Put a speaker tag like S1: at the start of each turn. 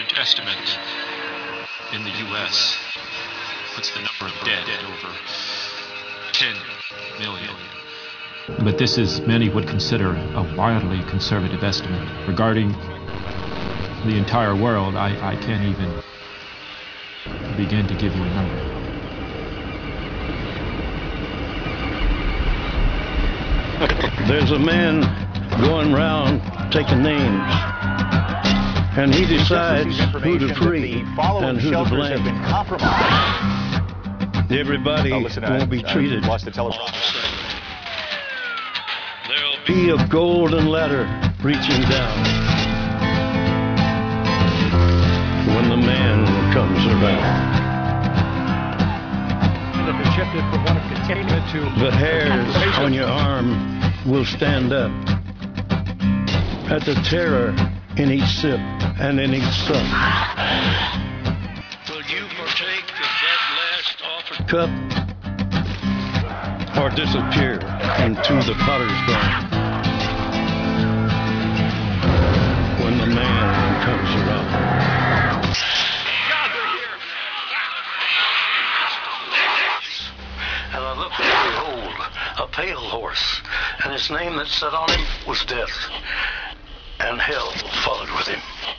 S1: estimate in the U.S. puts the number of dead at over 10 million. But this is, many would consider, a wildly conservative estimate. Regarding the entire world, I can't even begin to give you a number.
S2: There's a man going round taking names, and he decides who to free and who to blame. Everybody won't be treated. There'll be a golden ladder reaching down when the man comes around. The hairs on your arm will stand up at the terror in each sip and in each sup. Will you partake of that last offered cup or disappear into the potter's garden when the man comes around? And I looked, and behold, a pale horse, and his name that sat on him was Death, and hell followed with him.